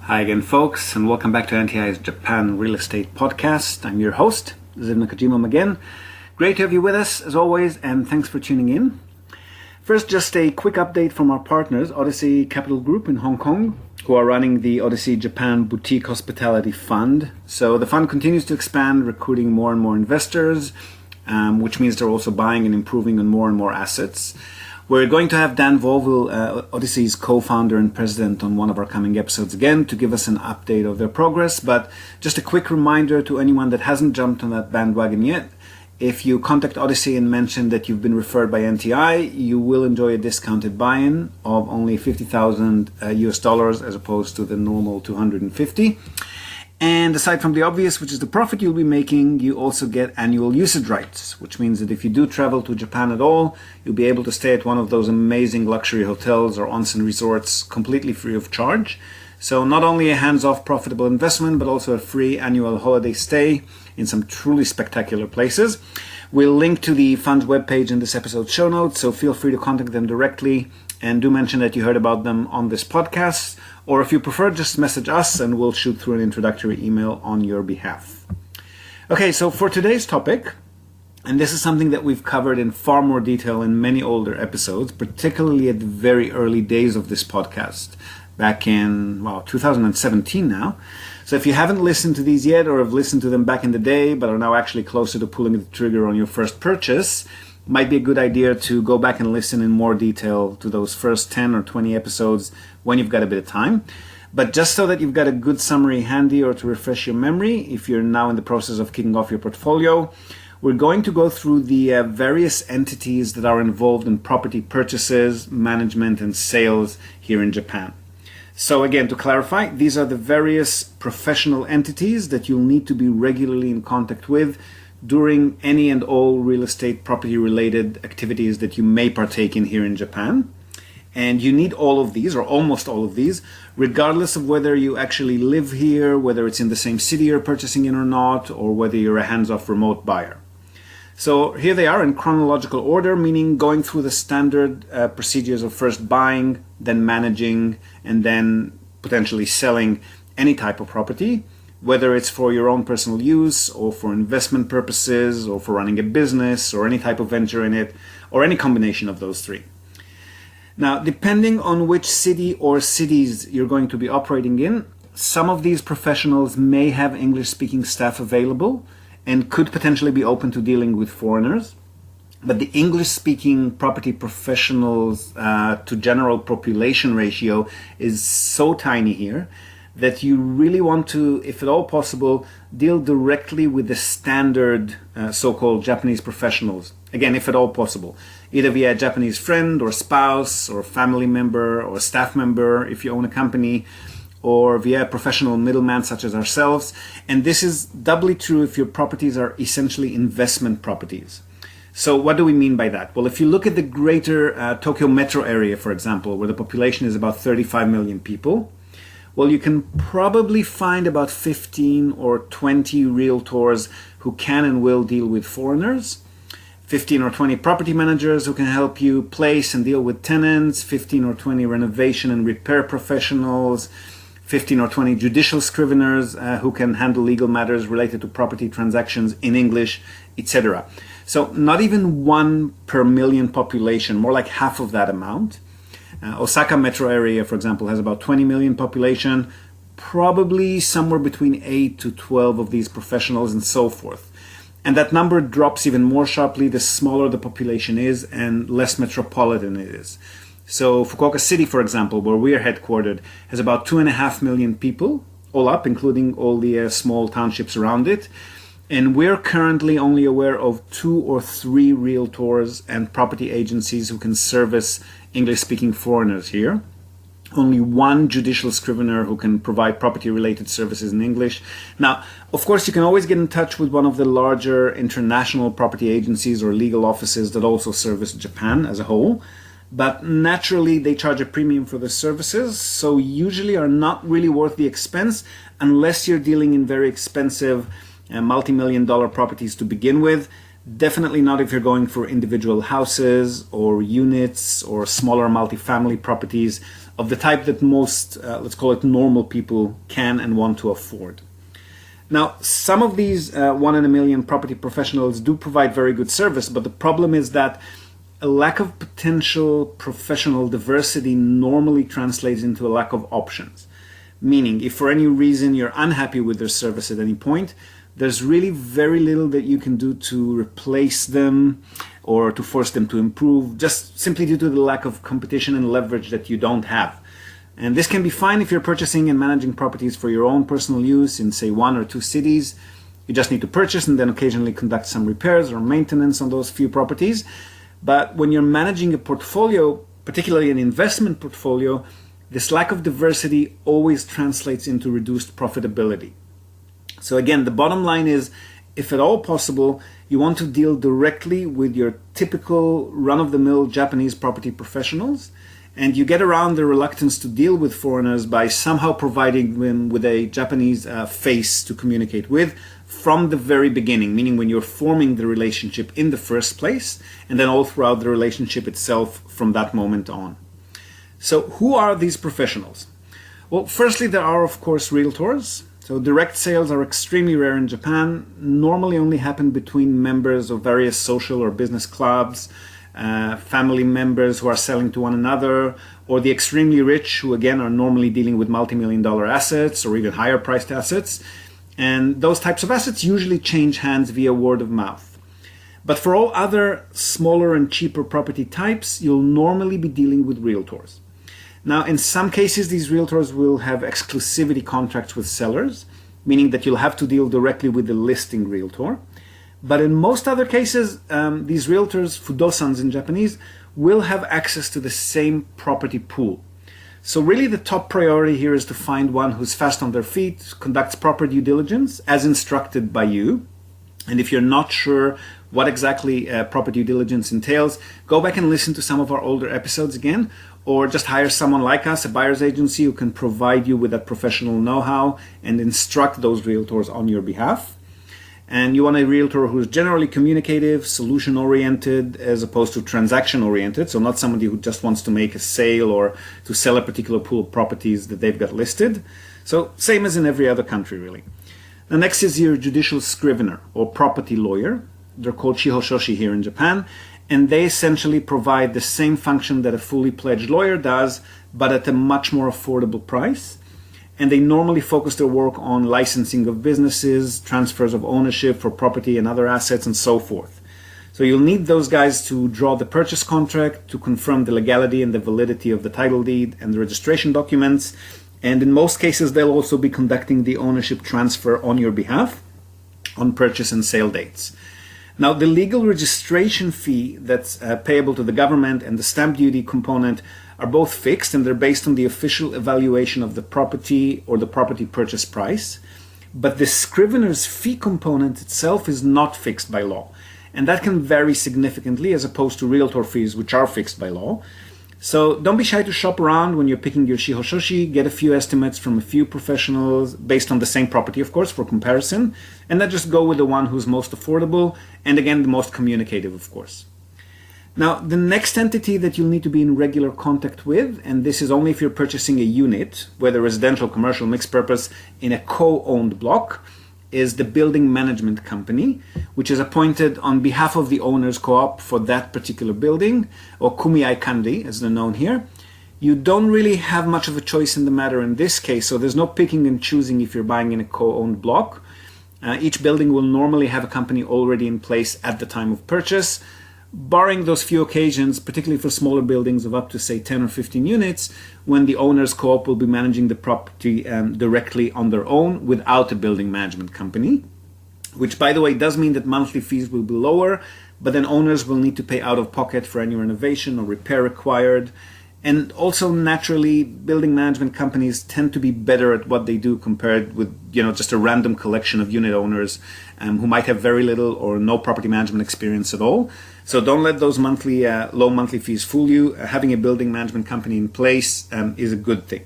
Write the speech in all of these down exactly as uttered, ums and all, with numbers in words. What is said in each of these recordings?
Hi again, folks, and welcome back to N T I's Japan Real Estate Podcast. I'm your host, Ziv Nakajima again. Great to have you with us, as always, and thanks for tuning in. First, just a quick update from our partners, Odyssey Capital Group in Hong Kong, who are running the Odyssey Japan Boutique Hospitality Fund. So the fund continues to expand, recruiting more and more investors, um, which means they're also buying and improving on more and more assets. We're going to have Dan Volville, uh, Odyssey's co-founder and president, on one of our coming episodes again to give us an update of their progress. But just a quick reminder to anyone that hasn't jumped on that bandwagon yet, if you contact Odyssey and mention that you've been referred by N T I, you will enjoy a discounted buy-in of only fifty thousand uh, U S dollars as opposed to the normal two hundred fifty. And aside from the obvious, which is the profit you'll be making, you also get annual usage rights, which means that if you do travel to Japan at all, you'll be able to stay at one of those amazing luxury hotels or onsen resorts completely free of charge. So not only a hands-off profitable investment, but also a free annual holiday stay in some truly spectacular places. We'll link to the fund's webpage in this episode's show notes, so feel free to contact them directly and do mention that you heard about them on this podcast. Or if you prefer, just message us and we'll shoot through an introductory email on your behalf. Okay, so for today's topic, and this is something that we've covered in far more detail in many older episodes, particularly at the very early days of this podcast, back in, well, two thousand seventeen now. So if you haven't listened to these yet or have listened to them back in the day, but are now actually closer to pulling the trigger on your first purchase, might be a good idea to go back and listen in more detail to those first ten or twenty episodes when you've got a bit of time. But just so that you've got a good summary handy or to refresh your memory, if you're now in the process of kicking off your portfolio, we're going to go through the uh, various entities that are involved in property purchases, management, and sales here in Japan. So again, to clarify, these are the various professional entities that you'll need to be regularly in contact with during any and all real estate property related activities that you may partake in here in Japan. And you need all of these, or almost all of these, regardless of whether you actually live here, whether it's in the same city you're purchasing in or not, or whether you're a hands-off remote buyer. So here they are in chronological order, meaning going through the standard uh, procedures of first buying, then managing, and then potentially selling any type of property, whether it's for your own personal use or for investment purposes or for running a business or any type of venture in it, or any combination of those three. Now, depending on which city or cities you're going to be operating in, some of these professionals may have English-speaking staff available and could potentially be open to dealing with foreigners. But the English-speaking property professionals uh, to general population ratio is so tiny here that you really want to, if at all possible, deal directly with the standard uh, so-called Japanese professionals. Again, if at all possible, either via a Japanese friend or spouse or family member or staff member if you own a company, or via a professional middleman such as ourselves. And this is doubly true if your properties are essentially investment properties. So what do we mean by that? Well, if you look at the greater uh, Tokyo metro area, for example, where the population is about thirty-five million people, well, you can probably find about fifteen or twenty realtors who can and will deal with foreigners, fifteen or twenty property managers who can help you place and deal with tenants, fifteen or twenty renovation and repair professionals, fifteen or twenty judicial scriveners uh, who can handle legal matters related to property transactions in English, et cetera. So not even one per million population, more like half of that amount. Uh, Osaka metro area, for example, has about twenty million population, probably somewhere between eight to twelve of these professionals and so forth. And that number drops even more sharply the smaller the population is and less metropolitan it is. So Fukuoka City, for example, where we are headquartered, has about two and a half million people, all up, including all the uh, small townships around it. And we're currently only aware of two or three realtors and property agencies who can service English-speaking foreigners here. Only one judicial scrivener who can provide property-related services in English. Now, of course, you can always get in touch with one of the larger international property agencies or legal offices that also service Japan as a whole. But naturally, they charge a premium for the services, so usually are not really worth the expense unless you're dealing in very expensive uh, multi-million dollar properties to begin with. Definitely not if you're going for individual houses or units or smaller multifamily properties of the type that most, uh, let's call it normal people, can and want to afford. Now, some of these uh, one in a million property professionals do provide very good service, but the problem is that a lack of potential professional diversity normally translates into a lack of options. Meaning, if for any reason you're unhappy with their service at any point, there's really very little that you can do to replace them or to force them to improve, just simply due to the lack of competition and leverage that you don't have. And this can be fine if you're purchasing and managing properties for your own personal use in, say, one or two cities. You just need to purchase and then occasionally conduct some repairs or maintenance on those few properties. But when you're managing a portfolio, particularly an investment portfolio, this lack of diversity always translates into reduced profitability. So again, the bottom line is, if at all possible, you want to deal directly with your typical run-of-the-mill Japanese property professionals, and you get around the reluctance to deal with foreigners by somehow providing them with a Japanese uh, face to communicate with from the very beginning, meaning when you're forming the relationship in the first place, and then all throughout the relationship itself from that moment on. So who are these professionals? Well, firstly, there are, of course, realtors. So direct sales are extremely rare in Japan, normally only happen between members of various social or business clubs, uh, family members who are selling to one another, or the extremely rich who again are normally dealing with multi-million dollar assets or even higher priced assets. And those types of assets usually change hands via word of mouth. But for all other smaller and cheaper property types, you'll normally be dealing with realtors. Now, in some cases, these realtors will have exclusivity contracts with sellers, meaning that you'll have to deal directly with the listing realtor. But in most other cases, um, these realtors, fudosans in Japanese, will have access to the same property pool. So really the top priority here is to find one who's fast on their feet, conducts proper due diligence as instructed by you. And if you're not sure what exactly uh, proper due diligence entails, go back and listen to some of our older episodes again, or just hire someone like us, a buyer's agency, who can provide you with that professional know-how and instruct those realtors on your behalf. And you want a realtor who's generally communicative, solution-oriented, as opposed to transaction-oriented, so not somebody who just wants to make a sale or to sell a particular pool of properties that they've got listed. So same as in every other country, really. The next is your judicial scrivener or property lawyer. They're called shihoshoshi here in Japan, and they essentially provide the same function that a fully pledged lawyer does, but at a much more affordable price. And they normally focus their work on licensing of businesses, transfers of ownership for property and other assets, and so forth. So you'll need those guys to draw the purchase contract, to confirm the legality and the validity of the title deed and the registration documents. And in most cases, they'll also be conducting the ownership transfer on your behalf on purchase and sale dates. Now, the legal registration fee that's uh, payable to the government and the stamp duty component are both fixed, and they're based on the official evaluation of the property or the property purchase price. But the scrivener's fee component itself is not fixed by law, and that can vary significantly as opposed to realtor fees, which are fixed by law. So don't be shy to shop around when you're picking your shihoshoshi. Get a few estimates from a few professionals based on the same property, of course, for comparison, and then just go with the one who's most affordable and, again, the most communicative, of course. Now, the next entity that you'll need to be in regular contact with, and this is only if you're purchasing a unit, whether residential, commercial, mixed purpose, in a co-owned block, is the building management company, which is appointed on behalf of the owner's co-op for that particular building, or kumiai kandi, as they're known here. You don't really have much of a choice in the matter in this case, so there's no picking and choosing if you're buying in a co-owned block. Uh, each building will normally have a company already in place at the time of purchase, barring those few occasions, particularly for smaller buildings of up to, say, ten or fifteen units, when the owner's co-op will be managing the property um, directly on their own without a building management company, which, by the way, does mean that monthly fees will be lower, but then owners will need to pay out of pocket for any renovation or repair required. And also, naturally, building management companies tend to be better at what they do compared with, you know, just a random collection of unit owners um, who might have very little or no property management experience at all. So don't let those monthly, uh, low monthly fees fool you. Uh, having a building management company in place um, is a good thing.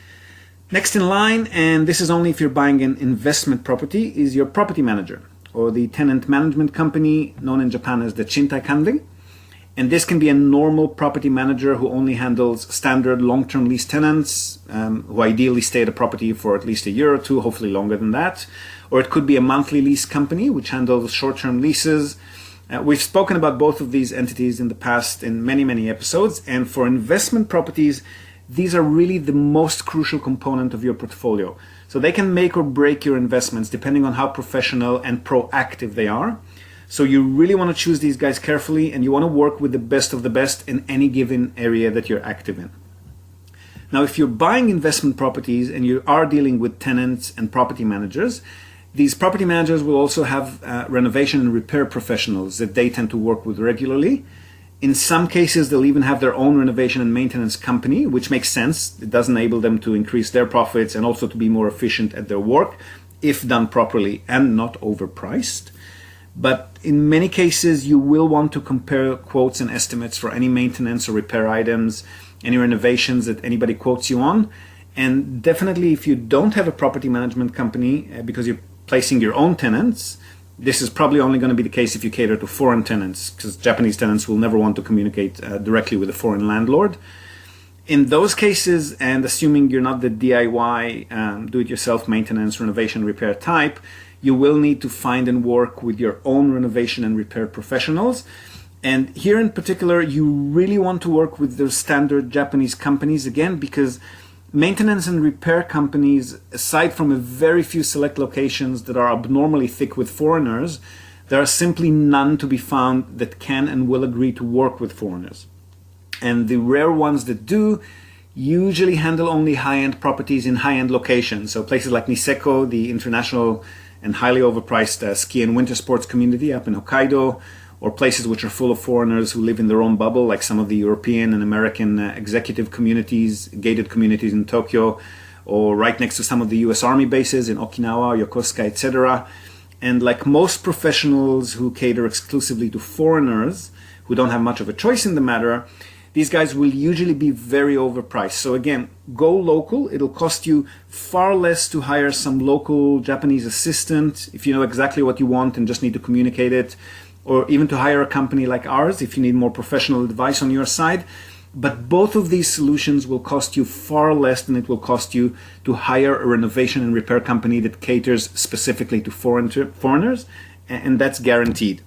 Next in line, and this is only if you're buying an investment property, is your property manager, or the tenant management company, known in Japan as the Chintai Kanri. And this can be a normal property manager who only handles standard long-term lease tenants, um, who ideally stay at a property for at least a year or two, hopefully longer than that. Or it could be a monthly lease company, which handles short-term leases. Uh, we've spoken about both of these entities in the past in many, many episodes. And for investment properties, these are really the most crucial component of your portfolio. So they can make or break your investments depending on how professional and proactive they are. So you really want to choose these guys carefully, and you want to work with the best of the best in any given area that you're active in. Now, if you're buying investment properties and you are dealing with tenants and property managers, these property managers will also have uh, renovation and repair professionals that they tend to work with regularly. In some cases, they'll even have their own renovation and maintenance company, which makes sense. It does enable them to increase their profits and also to be more efficient at their work if done properly and not overpriced. But in many cases, you will want to compare quotes and estimates for any maintenance or repair items, any renovations that anybody quotes you on. And definitely, if you don't have a property management company uh, because you're placing your own tenants, this is probably only going to be the case if you cater to foreign tenants, because Japanese tenants will never want to communicate uh, directly with a foreign landlord. In those cases, and assuming you're not the D I Y, um, do-it-yourself maintenance, renovation, repair type, you will need to find and work with your own renovation and repair professionals. And here in particular, you really want to work with the standard Japanese companies, again, because maintenance and repair companies, aside from a very few select locations that are abnormally thick with foreigners, there are simply none to be found that can and will agree to work with foreigners. And the rare ones that do usually handle only high-end properties in high-end locations. So places like Niseko, the international and highly overpriced uh, ski and winter sports community up in Hokkaido, or places which are full of foreigners who live in their own bubble, like some of the European and American uh, executive communities, gated communities in Tokyo, or right next to some of the U S Army bases in Okinawa, Yokosuka, et cetera. And like most professionals who cater exclusively to foreigners who don't have much of a choice in the matter, these guys will usually be very overpriced. So again, go local. It'll cost you far less to hire some local Japanese assistant if you know exactly what you want and just need to communicate it, or even to hire a company like ours if you need more professional advice on your side. But both of these solutions will cost you far less than it will cost you to hire a renovation and repair company that caters specifically to foreign foreigners, and that's guaranteed.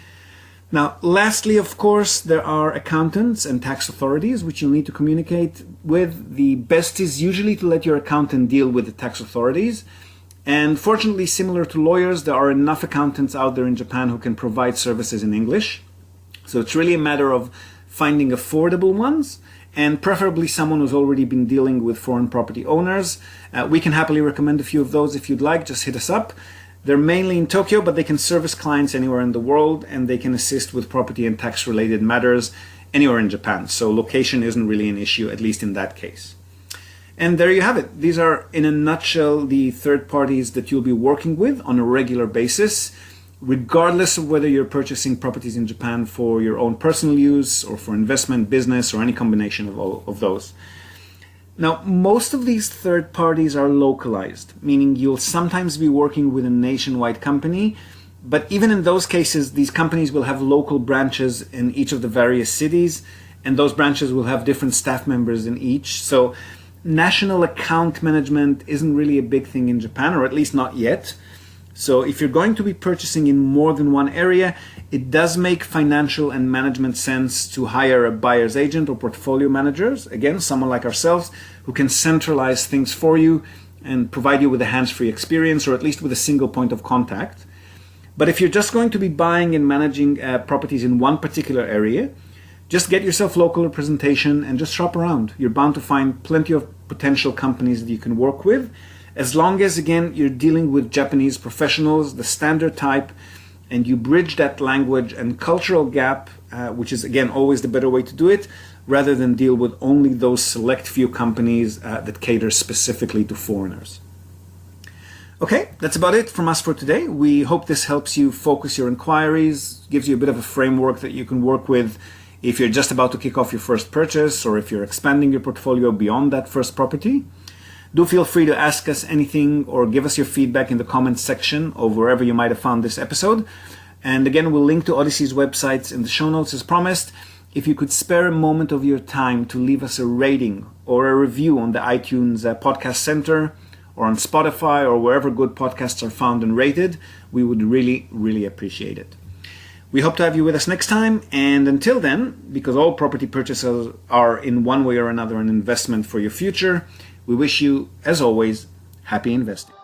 Now, lastly, of course, there are accountants and tax authorities which you'll need to communicate with. The best is usually to let your accountant deal with the tax authorities. And fortunately, similar to lawyers, there are enough accountants out there in Japan who can provide services in English. So it's really a matter of finding affordable ones, and preferably someone who's already been dealing with foreign property owners. Uh, we can happily recommend a few of those if you'd like. Just hit us up. They're mainly in Tokyo, but they can service clients anywhere in the world, and they can assist with property and tax-related matters anywhere in Japan. So location isn't really an issue, at least in that case. And there you have it. These are, in a nutshell, the third parties that you'll be working with on a regular basis, regardless of whether you're purchasing properties in Japan for your own personal use or for investment, business, or any combination of all of those. Now, most of these third parties are localized, meaning you'll sometimes be working with a nationwide company, but even in those cases, these companies will have local branches in each of the various cities, and those branches will have different staff members in each. So national account management isn't really a big thing in Japan, or at least not yet. So if you're going to be purchasing in more than one area, it does make financial and management sense to hire a buyer's agent or portfolio managers, again, someone like ourselves, who can centralize things for you and provide you with a hands-free experience, or at least with a single point of contact. But if you're just going to be buying and managing uh, properties in one particular area, just get yourself local representation and just shop around. You're bound to find plenty of potential companies that you can work with, as long as, again, you're dealing with Japanese professionals, the standard type, and you bridge that language and cultural gap, uh, which is, again, always the better way to do it, rather than deal with only those select few companies uh, that cater specifically to foreigners. Okay, that's about it from us for today. We hope this helps you focus your inquiries, gives you a bit of a framework that you can work with if you're just about to kick off your first purchase, or if you're expanding your portfolio beyond that first property. Do feel free to ask us anything or give us your feedback in the comments section or wherever you might have found this episode. And again, we'll link to Odyssey's websites in the show notes as promised. If you could spare a moment of your time to leave us a rating or a review on the iTunes uh, Podcast Center or on Spotify or wherever good podcasts are found and rated, we would really, really appreciate it. We hope to have you with us next time. And until then, because all property purchases are in one way or another an investment for your future, we wish you, as always, happy investing.